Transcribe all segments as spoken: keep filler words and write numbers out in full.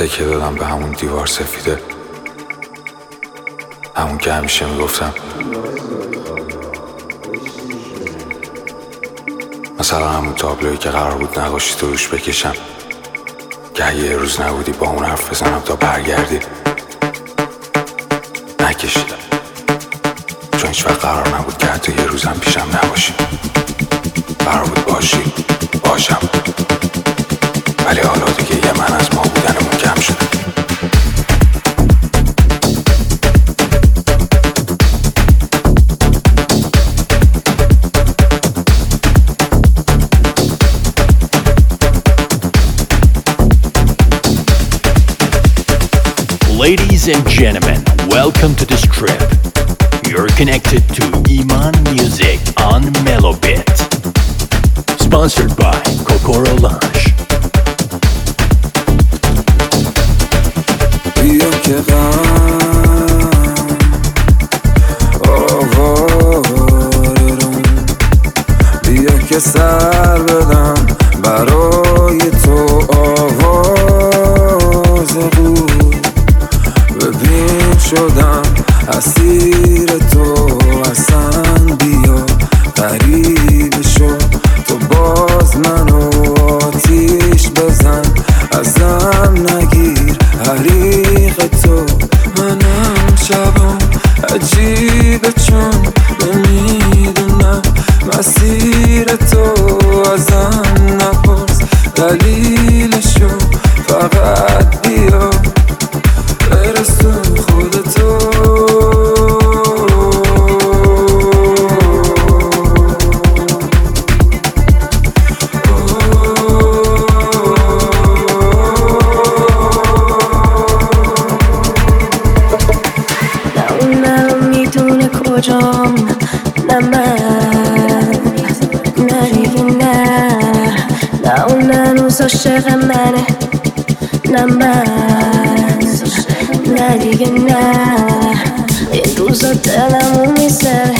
تکیه دادم به همون دیوار سفیده، همون که همیشه میگفتم مثلا همون تابلویی که قرار بود نقاشی تو روش بکشم که اگه یه روز نبودی با اون حرف بزنم تا برگردی. نکشیدم چون هیچ وقت قرار نبود که حتی یه روزم پیشم نباشی. قرار بود باشی، باشم، ولی حالا دیگه یه من از ما بودنمون کم شده. Ladies and gentlemen, welcome to this trip. You're connected to Iman Music on Melobit. Sponsored by Kokoro Lounge. بیا که غم آوارم، بیا که سر بدم برای تو آواز بود. ببین شدم اسیر تو، اصلا بیا غریب شو، تو باز منو آتیش بزن، ازم نگیر حریق تو. منم شبم عجیبه چون نمیدونم مسیر تو، ازم نپرس دلیلشو، فقط بیا برسون خودتو. کجام نه من نه دیگه نه نه اون هنوز عاشق منه، نه من نه دیگه نه. این روزا دلمو میزنه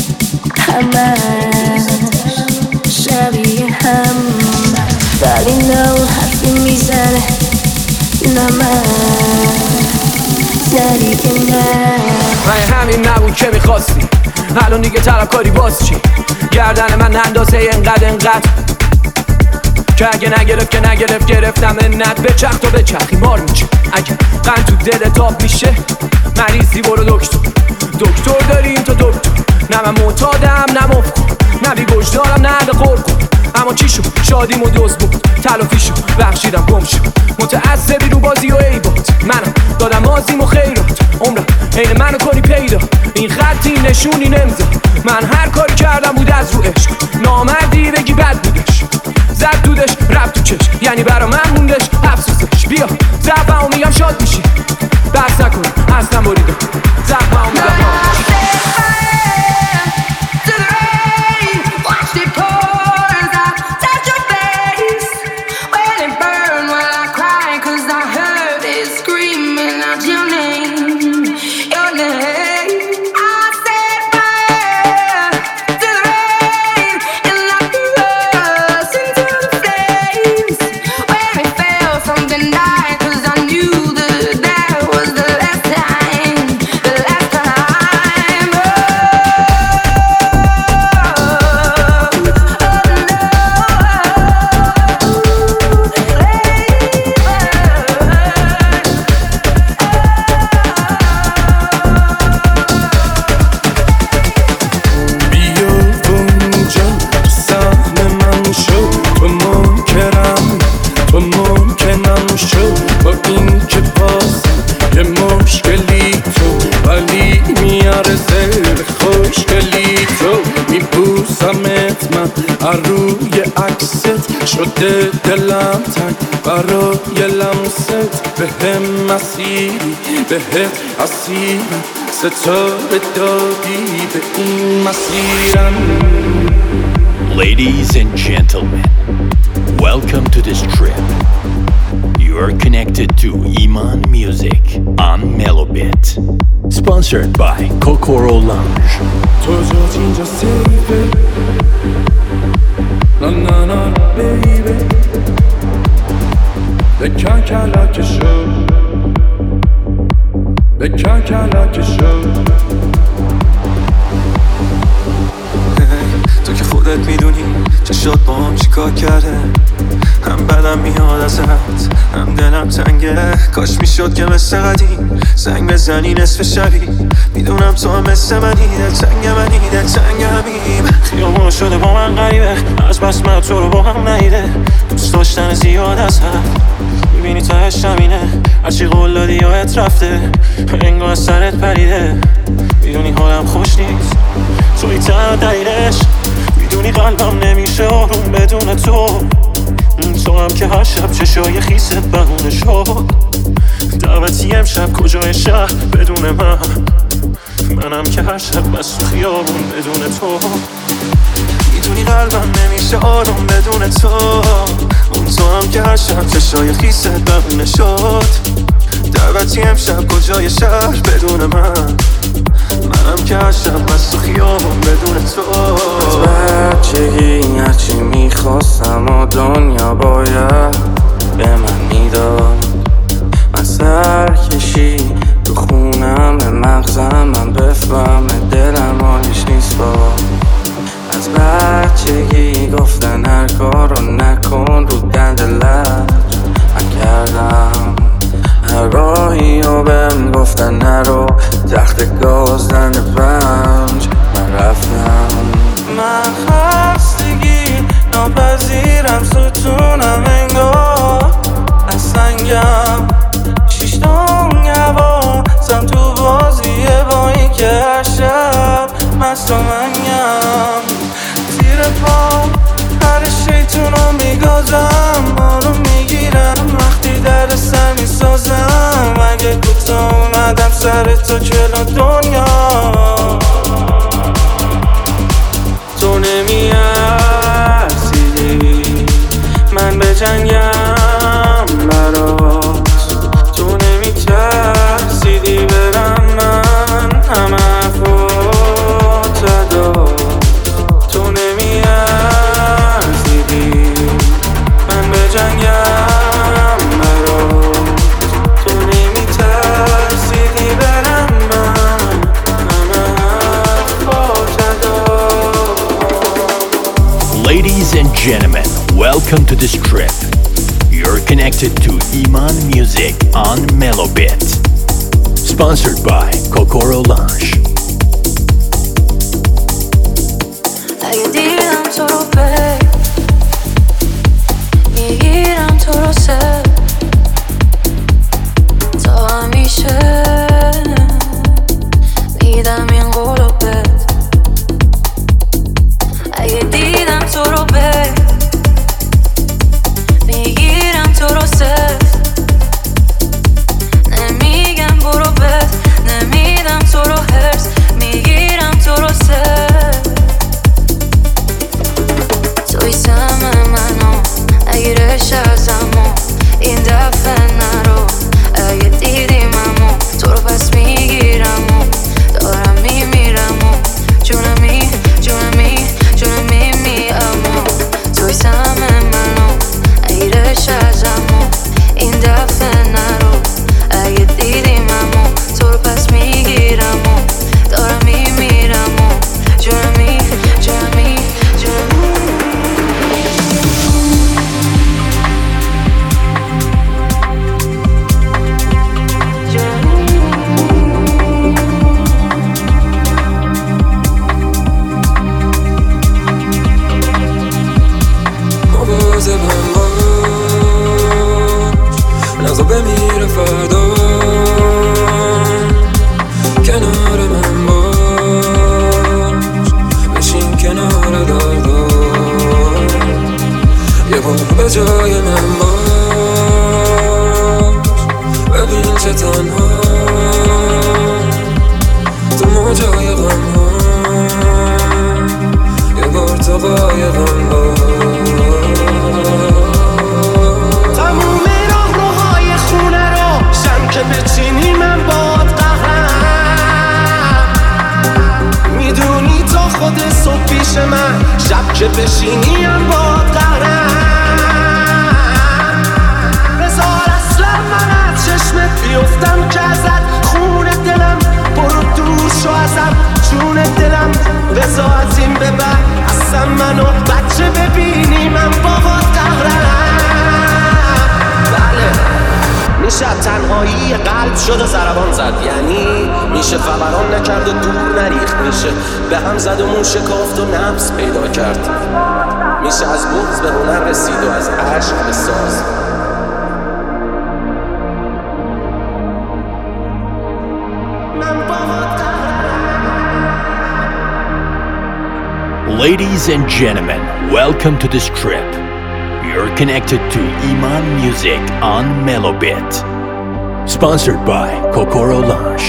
همش شبیه هم، ولی نه اون حرفی میزنه، نه من نه دیگه نه. من همین نبود که میخواستی، الان دیگه طلبکاری باز چی؟ گردن من اندازه اینقدر اینقدر که اگه نگرفت که نگرفت گرفتم انت. بچخ تو بچخی مار میشه، اگه قند تو دل تاب میشه مریضی برو دکتر. دکتر داریم تو دکتر، نه من معتادم نه مفکر، نه بی گشدارم نه قرق. اما چی شد؟ شادیم و دوز بود، تلافیشو بخشیدم گم شد. متعصبی رو بازی و عیبات، منم دادم مازیم و خیرات. عمرم عین منو کنی پیدا، این خطی نشونی نمزه. من هر کاری کردم بود از رو عشق، نامردی بگی بد بودش، زد دودش رفت تو چشم، یعنی برا من موندش افسوسش. بیا زفمو میگم شاد میشی، بحث نکنم اصلا بریدم زفمو میگم روی عکست شده دلم تنگ برای لمست، به هم مسیری بهت اسیرم، ستاره دادی به این مسیرم. Ladies and gentlemen, welcome to this trip. You are connected to Iman Music on Melobit. Sponsored by Kokoro Lounge. تو جات اینجا سیفه، نه نه نه بیبی، بکن کلک شو تنگه، کاش میشد که مثل قدیم زنگ بزنی نصف شبی. میدونم تو هم مثل منی، دلتنگ منی دلتنگ همیم. خیابون شده با من غریبه، از بس من تو رو با هم نیده. دوست داشتن زیاد از حد، میبینی تهش همینه. هرچی قول دادی یادت رفته، انگار از سرت پریده. میدونی حالم خوش نیست، توی تنها دلیلش. میدونی قلبم نمیشه آروم بدون تو. تو هم که هر شب چشای خیست بهونه شد. دعوتی امشب کجای شهر بدون من. منم که هر شب بس تو خیابون بدون تو. میدونی قلبم نمیشه آروم بدون تو. اون تو هم که هر شب چشای خیست بهونه شد. دعوتی امشب کجای شهر بدون من. منم که هر شب بس تو خیابون بدون تو. از بچگی هرچی میخواستم و دنیا باید به من میداد. من سرکشی تو خونم به مغزم، من بفهم دلم حالیش نیست با. از بچگی گفتن هر کار رو نکن رو دند لج من کردم. هر راهی رو بهم گفتن نرو، تخت گاز دند پنج من رفتم. من خستگی ناپذیرم، ستونم انگار از سنگم. شیشتون هوا زم تو بازیه با این که هر شب مست و منگم. زیر پا هر شیطون رو میگازم، آروم میگیرم وقتی در سر میسازم. اگه کوتا اومدم سر تو جلو دنیا، تو نمیارسیدی من به جنگم برات. تو نمیترسیدی برم من همه حرفات داد. تو نمیارسیدی من به جنگم برات. تو نمیترسیدی برم من همه حرفات داد. Ladies and gentlemen, welcome to the strip. You're connected to Iman Music on Melobit. Sponsored by Kokoro Lounge. اگه دیدم تو رو بی میگیرم تو رو سر تا همیشه میدم این قولو بد. اگه دیدم تو رو بی میگیرم تو رو سر نمیگم برو بد، نمیدم تو رو هرس میگیرم تو رو سر. توی سم منو اگه رش ازمو این دفعه نرو. اگه دیدیممو تو رو پس میگیرم و دارم میمیرم و جونمی جونمی جونمی میامو. توی سم منو اگه رش ازمو این دفعه نرو. اگه دیدیممو تو رو پس میگیرم و دارم میمیرم و جونمی جونمی جونمی. مواظبم باش، نزا بمیره فردا. کنار من باش، بشین کنار دردا. یه بار به جای من باش، ببین چه تنها تو موجای غم ها. یه بار تو قایقم باش. تموم راه روهای خونه رو شم که بچینی من باد قهرم. میدونی تا خود صبح پیش من، شب که بشینی هم باد قهرم. بذار اصلا من از چشمت بیفتم که ازت خون دلم برو دور شو ازم جون دلم. بذار از این به بعد اصلا منو بچه میشه تنهایی قلب شد و ضربان زد، یعنی میشه فوران نکرد و دور نریخت، میشه به هم زد و مون شکافت و نفس پیدا کرد، میشه از بغض به هنر رسید و از عشق به ساز. Ladies and gentlemen, welcome to this trip. You're connected to Iman Music on Melobit. Sponsored by Kokoro Lounge.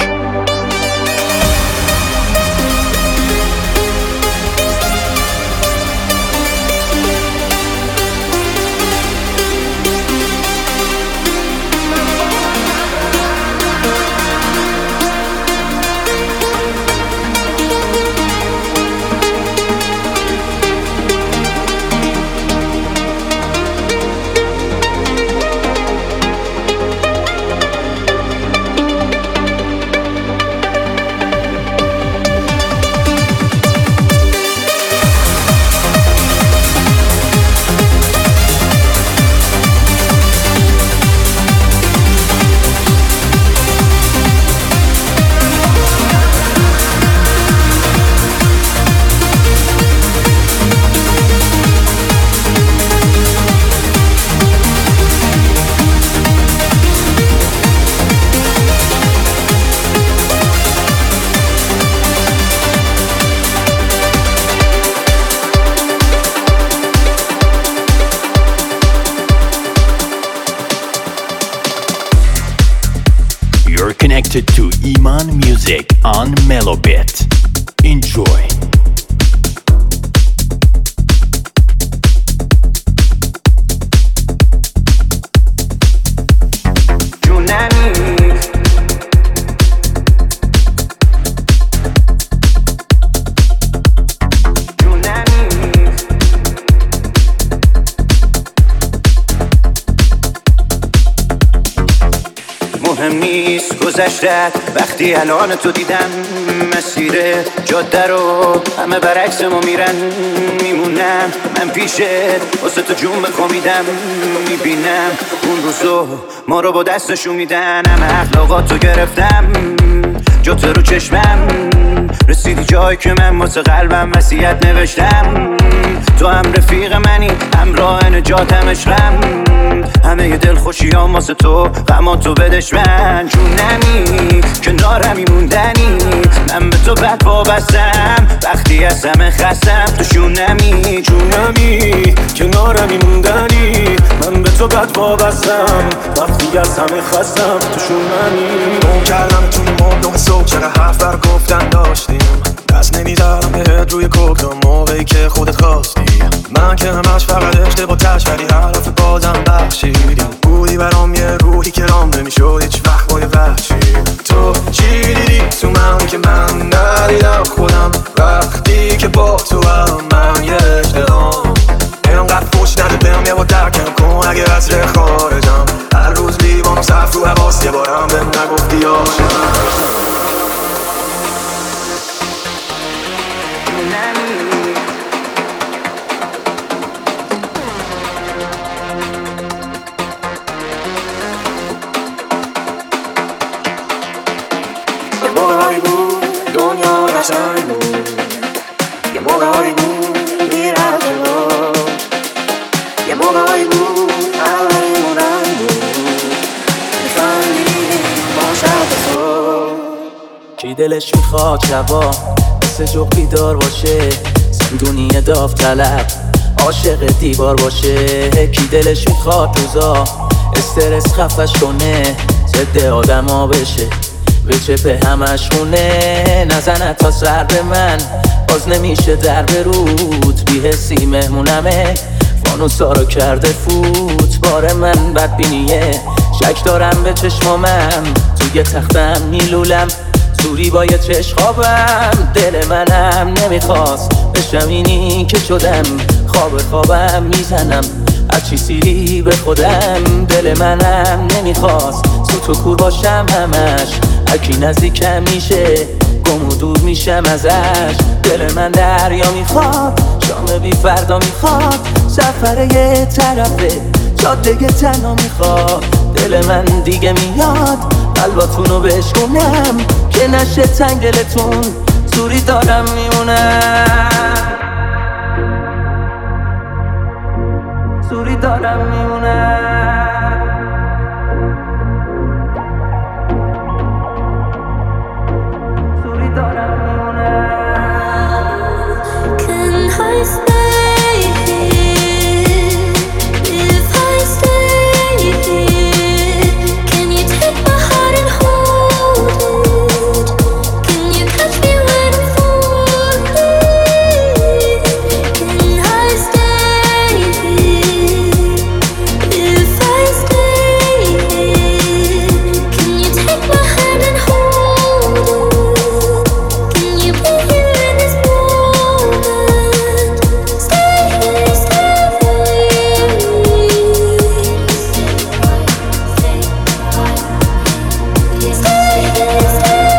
Connected to Iman Music on Melobit. Enjoy. گذشته وقتی الان تو دیدم، مسیر جاده رو همه برعکس ما میرن، میمونم من پیشت واسه تو جون بخوابیدم، میبینم اون روزو ما رو با دستشون میدن، همه اخلاقاتو گرفتم جات رو چشمم، رسیدی جایی که من واسه قلبم وصیت نوشتم، تو هم رفیق منی همراه نجاتم عشقم، همه ی دل خوشی ها واسه تو غماتو بدش من، جونمی کنارمی موندنی، من به تو بد وابستم وقتی از همه خستم، تو شونمی جونمی کنارمی موندنی، من به تو بد وابستم وقتی از همه خستم، تو شونمی گم کردم توی مردم صبح، چقدر حرف بر گفتن داشتیم، دست نمیذارم بهت روی کوکتو موقعی که خودت خواستی، من که همش فقط اشتباه تش ولی حرف بازم بخشیدی، بودی برام یه روحی که رام نمیشد هیچ وقت با یه وحشی، تو چی دیدی تو من که من ندیدم خودم، وقتی که با تو هم من یه اشتهام، اینقدر فوش نده بهم یه با درکم کن اگه از ره خارجم، هر روز لیوانم صرف رو حواس یه بارم بهم نگفتی عاشقم. یه موقعی بود میرم جلو، یه موقعی بود همه‌مونم بود، میخندیدیم با شب تو. کی دلش میخواد شبا مثل جغ بیدار باشه، زندونی داوطلب عاشق دیوار باشه، کی دلش میخواد روزا استرس خفش کنه، ضد آدما بشه به چپه همش خونه، نزنه تا سر به من باز نمیشه در برود، بی حسی مهمونمه فانوسا رو کرده فوت، بار من بدبینیه شک دارم به چشمامم، توی تختم میلولم سوری با یه چشم خوابم، دل منم نمیخواست بشم اینی که شدم، خواب خوابم میزنم هرچی سیری به خودم، دل منم نمیخواست سوت و کور باشم همش، هرکی نزدیکم میشه گم و دور میشم ازش، دل من دریا میخواد شام بی فردا میخواد، سفر یه طرفه جاده تنها میخواد دل من دیگه میاد قلباتونو بشکنم که نشه تنگ دلتون زوری دارم میمونم زوری دارم میمونم زوری دارم میمونم Can I stay here? If I stay here, can you take my heart and hold it? Can you catch me when I'm falling? Can I stay here? If I stay here, can you take my hand and hold it? Can you be here in this moment? Stay here, stay here. Stay here,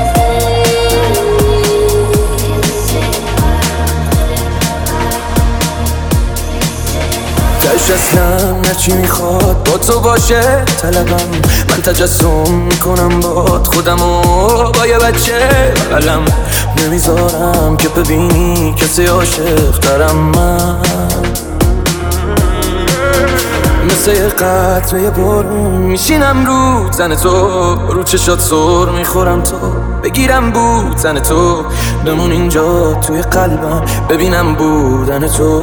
تش اصلا نچی میخواد با تو باشه طلبم من تجسم میکنم باد خودمو با یه بچه بغلم نمیذارم که ببینی کسی عاشق دارم من مثل یه قطره یه بارون میشینم رو زن تو رو چشات سر میخورم تو بگیرم بود زن تو بمون اینجا توی قلبم ببینم بودن تو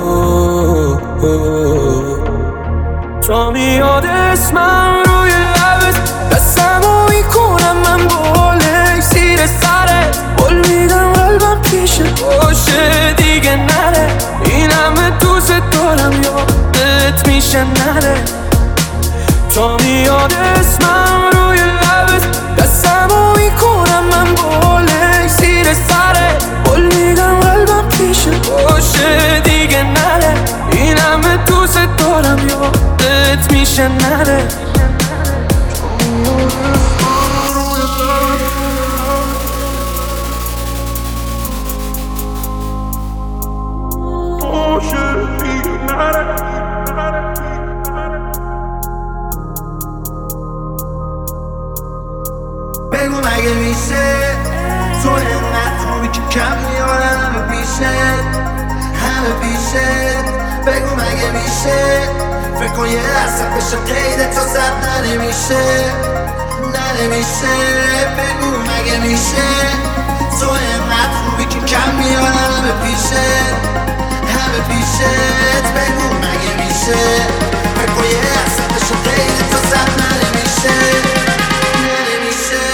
تو میاد اسمم روی لبت دستمو میکنم من بالک زیر سرت بول میدم قلبم پیش باشه دیگه نره این همه دوست دارم یادت میشه نره تو میاد اسمم روی لبت دستمو میکنم من بالک زیر سرت بول میدم قلبم پیش باشه دیگه نره این همه دوست دارم یادت میشه نره بگو مگه میشه تو اینقدر خوبی که کم میارم همه پیشه همه پیشه بگو مگه میشه فکر کن یه درصد بشه قیده تا صد ننمیشه ننمیشه بگو مگه میشه تو اینقدر خوبی که کم میارم همه پیشه همه پیشه بگو مگه میشه فکر کن یه درصد بشه قیده تا صد ننمیشه ننمیشه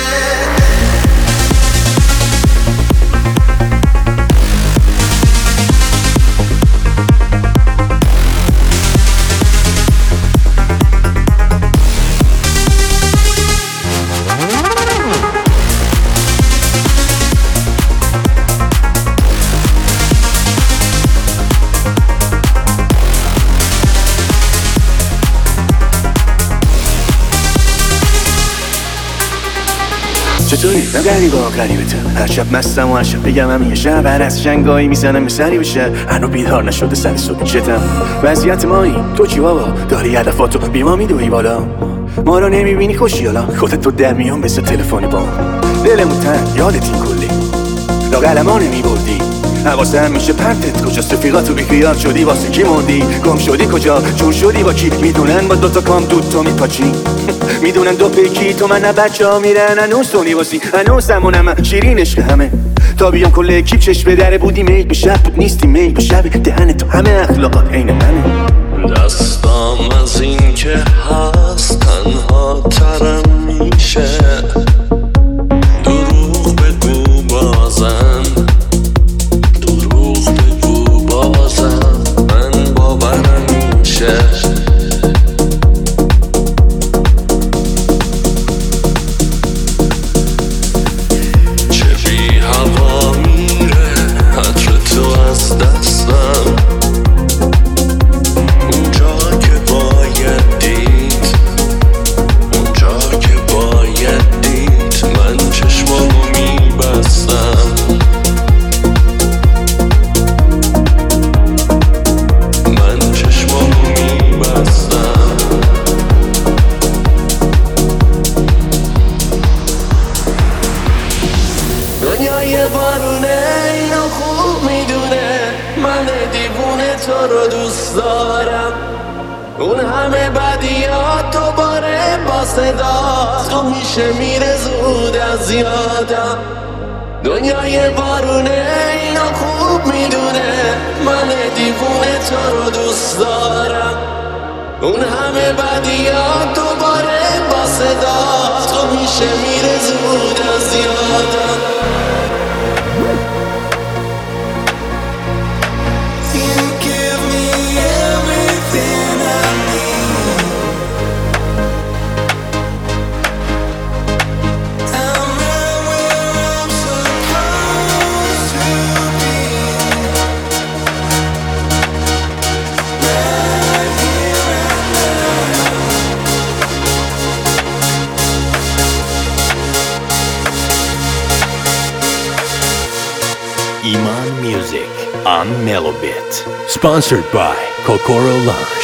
چطوری؟ من غریبه ها غریبته هر شب مستم و هر شب بگم هم یه شب هر از شنگایی میزنم به سری بشه هنو بیدار نشده سر صبح چتم وضعیت مایی تو چی بابا داری هدفاتو بی ما میدوی بالا ما رو نمیبینی خوشی حالا خودت تو در میان مثل تلفنی با دلمون تن یادت این کلی لاغل ما نمیبردی حواسه هم میشه پرتت کجاست رفیقاتو بیخیال شدی واسه کی موندی گم شدی کجا جور شدی با کی میدونن با دوتا کام دود تو میپاچی میدونن دو پیکی تو من بچه ها میرن هنوز تو نیواسی هنوز همونم شیرین عشق همه تا بیام کل اکیب چشم به دره بودی میل به شب بود نیستی میل به شب دهن تو همه اخلاقات عین منه دستم از این که هست تنها ترم میشه دروغ بگو بازم دروغ بگو بازم من باورم میشه چه بی هوا میره عطر تو از دستم اونجا که باید دید اونجا که باید تو رو دوست دارم. اون همه بدیات دوباره با صدا تو میشه میره زود از یادم. دنیای بارونه اینو خوب میدونه من دیوونه تو رو دوست دارم. اون همه بدیات دوباره با صدا تو میشه میره زود از یادم. Iman Music on Melobit. Sponsored by Kokoro Lounge.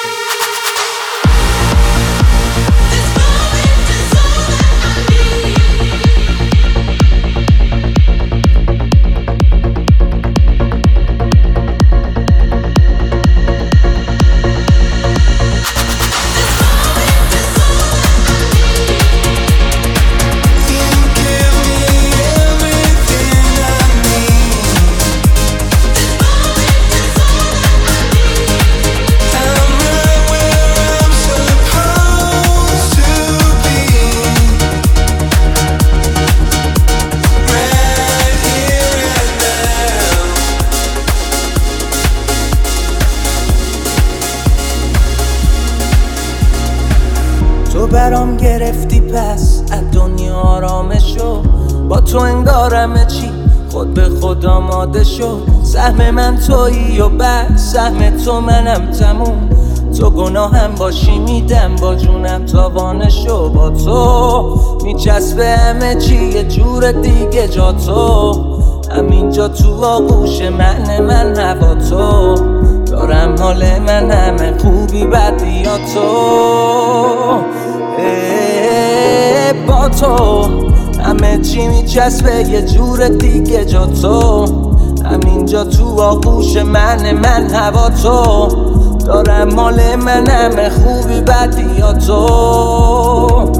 تو برام گرفتی پس از دنیا آرامشو، با تو انگارمه چی خود به خود آماده شو. سهم من تویی و بعد سهم تو منم تموم. تو گناهم باشی میدم با جونم تاوانشو. با تو میچسبه همه چی یه جور دیگه جا تو. همینجا تو آغوش من من هوا تو. دارم حال من همه خوبی بدی یا تو. با تو همه چی میچسبه یه جور دیگه جا تو. همینجا تو آغوش من من هوا تو. دارم مال من همه خوبی بدی یا تو.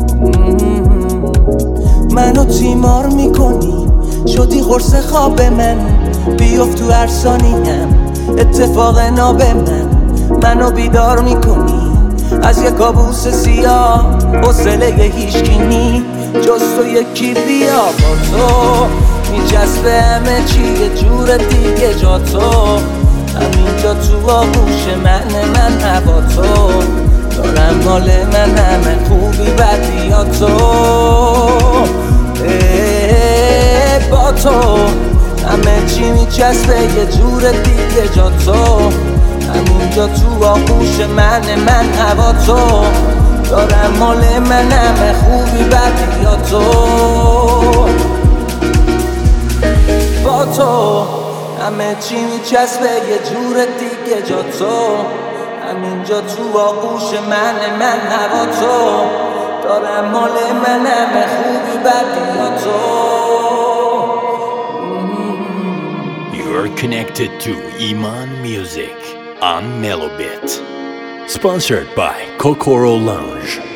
منو تیمار میکنی شدی قرص خواب من. بیفت تو هر ثانیم اتفاق ناب من. منو بیدار میکنی از یه کابوس سیاه. حوصله هیچکی نی جز تو یکی بیا. با تو میچسبه همه چی یه جور دیگه جا تو. همینجا تو آغوش من من هوا تو. دارم مال من همه خوبی بدی یا تو. با تو همه چی میچسبه یه جور دیگه جا تو. همینجا تو آغوش من من هوا تو. دارم مال من همه خوبی بدی یا تو. با تو همه چی میچسبه یه جور دیگه جا تو. همینجا تو آغوش من من هوا تو. دارم مال من همه خوبی بدی یا تو. You're connected to Iman Music on Melobit. Sponsored by Kokoro Lounge.